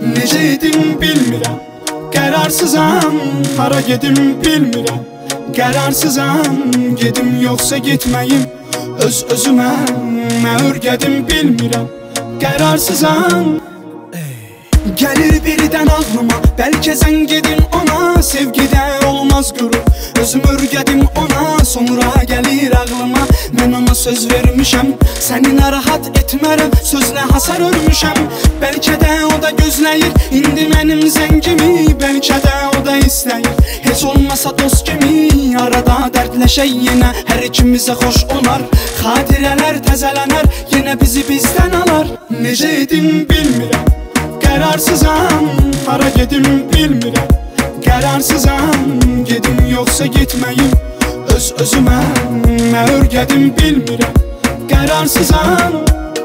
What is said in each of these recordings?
Necə edim bilmirəm, qərarsızam, hara gedim bilmirəm. Qararsızam, gedim yoxsa getməyim, öz-özümə öyrədim bilmirəm. Qararsızam. Gəlir birdən ağlıma, bəlkə sən gedin ona. Sevgidə olmaz qürur, özüm öyrədim ona. Sonra gəlir ağlıma, mən ona söz vermişəm, səni narahat etmərəm, sözlə hasar örmüşəm. Bəlkə də o da gözləyir indi mənim zəngimi, bəlkə də o da istəyir heç olmasa dost kimi. Arada dərdləşək yenə, hər ikimizə xoş olar. Xatirələr təzələnər, yenə bizi bizdən alar. Necə edim bilmirəm, qərarsızam, hara gedim bilmirəm. Qərarsızam, gedim yoxsa getməyim, öz-özümə öyrədim bilmirəm. Qərarsızam.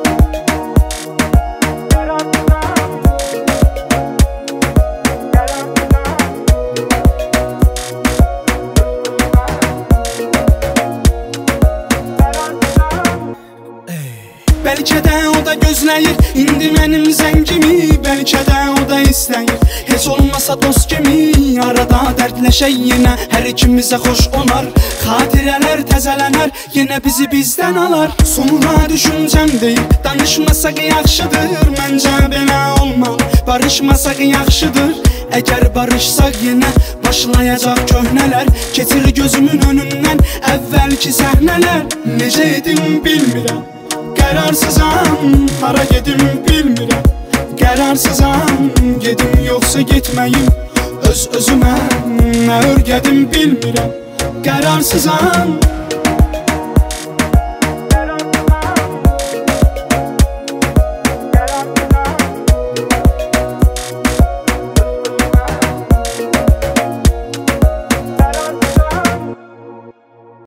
Bəlkə də o da gözləyir indi mənim zəngimi, bəlkə də o da istəyir heç olmasa dost kimi. Arada dərdləşək yenə, hər ikimizə xoş olar. Xatirələr təzələnər, yenə bizi bizdən alar. Sonra düşüncəm deyir, danışmasaq yaxşıdır. Məncə belə olmalı, barışmasaq yaxşıdır. Əgər barışsaq yenə başlayacaq köhnələr. Keçir gözümün önündən əvvəlki səhnələr. Necə edim bilmirəm, qərarsızam, hara gedim bilmirəm. Qərarsızam, gedim yoxsa getməyim, öz-özümə öyrədim bilmirəm. Qərarsızam.